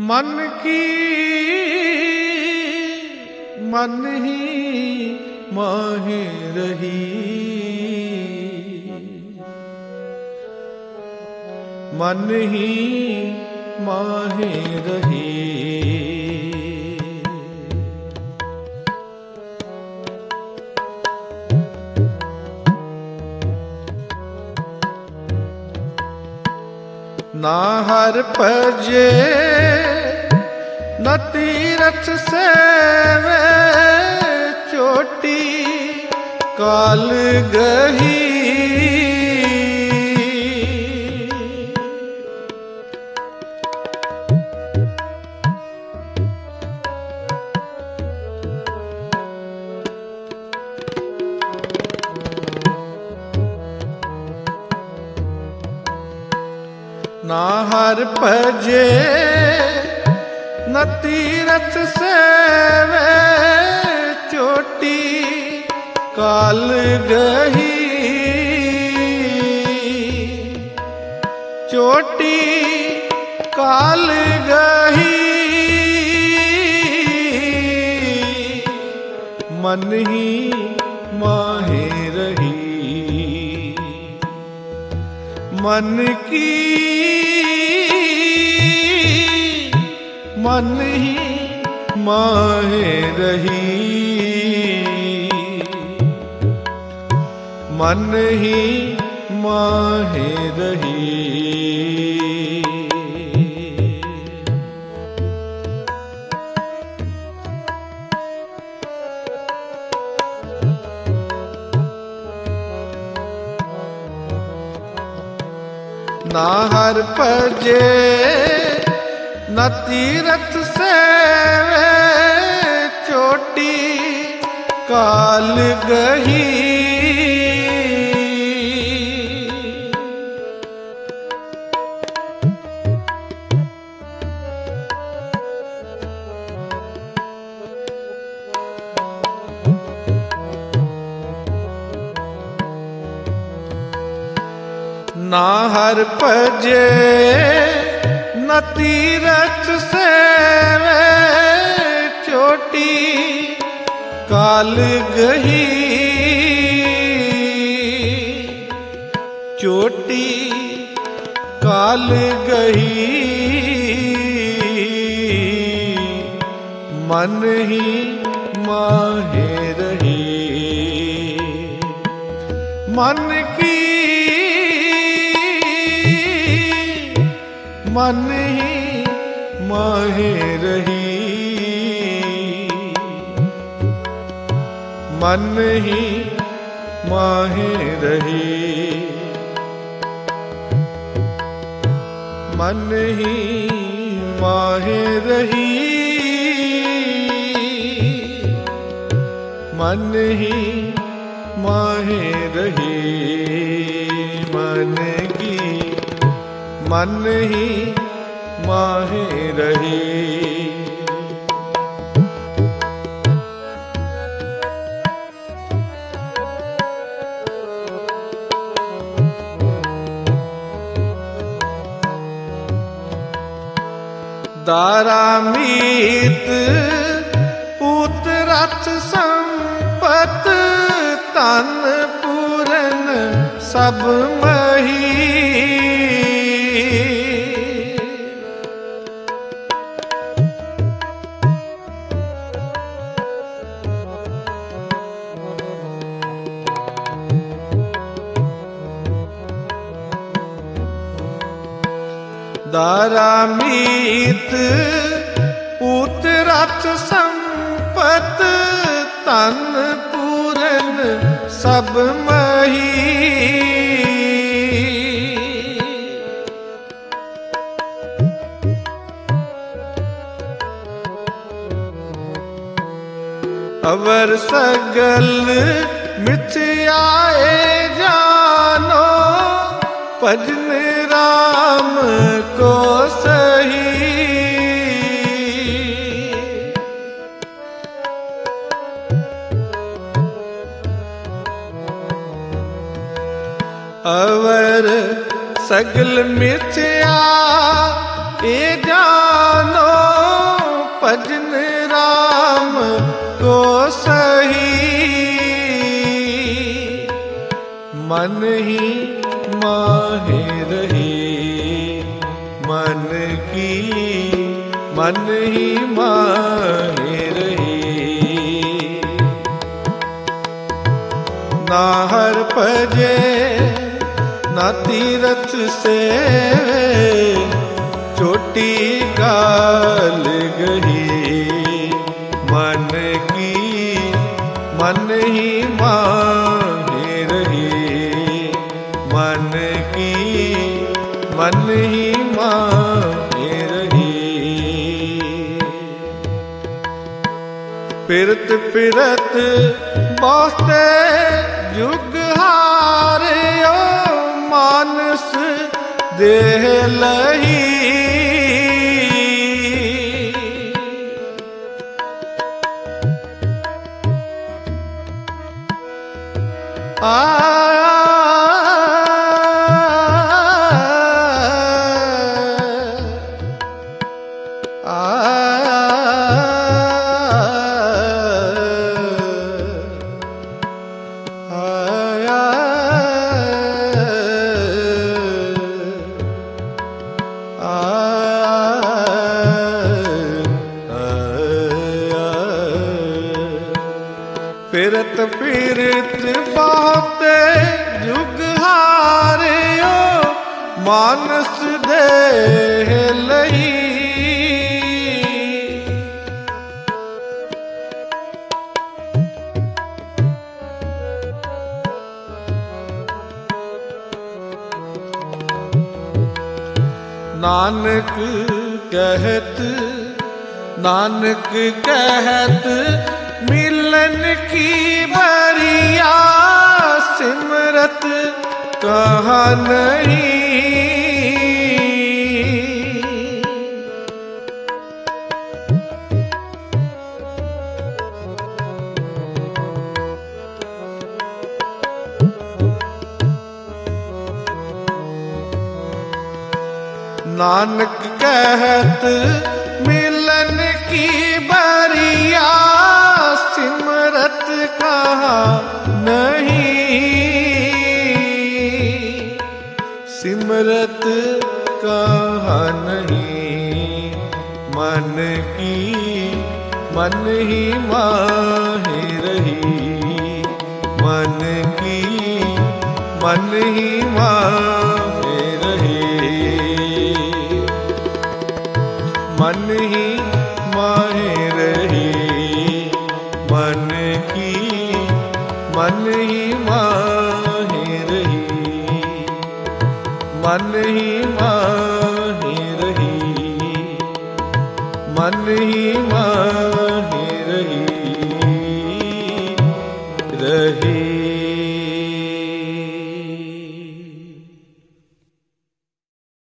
मन की मन ही माहे रही, मन ही माहे रही। ना हर पजे न तीरथ सेवे, चोटी काल गही। ना हर पजे न तीरथ सेवे, चोटी काल गही। चोटी काल गही, मन ही माहे रही। मन की मन ही माहे रही, मन ही माहे रही। ना हर पजे न तीरथ सेवे, चोटी काल गही। ना हर पजे न तीरथ सेवे, चोटी काल गही। चोटी काल गही, मन ही माहे रही। मन की मन ही माहे रही, मन ही माहे रही। मन ही माहे रही, मन ही माहे रही। मन की मन ही माहे रही। दारा मीत पूत रथ संपत, तन पूरन सब मही। दारा मीत पूत रथ संपत, तन पूरन सब मही। अवर सगल मिथ्याए जानो, भजन राम को सही। अवर सगल मिथ्या ए जानो, भजन राम को सही, मन ही माहे रही, मन ही माहे रही। ना हर पजे ना तीरथ से, छोटी गाल गही, मन ही माहे रही, मन ही माहे रही। फिरत फिरत बहुते जुग हारियो, मानस देह लही। फिरत फिरत बहुते जुग हारियो, मानस देह लही। नानक कहत मिलन की बरिया, सिमरत कहाँ नहीं। नानक कहत मिलन की बरिया, सिमरत कहाँ नहीं। सिमरत कहाँ नहीं, मन ही माहे रही, मन ही माहे रही, मन ही माहे रही, मन ही माहे रही, मन ही माहे रही, मन ही माहे रही।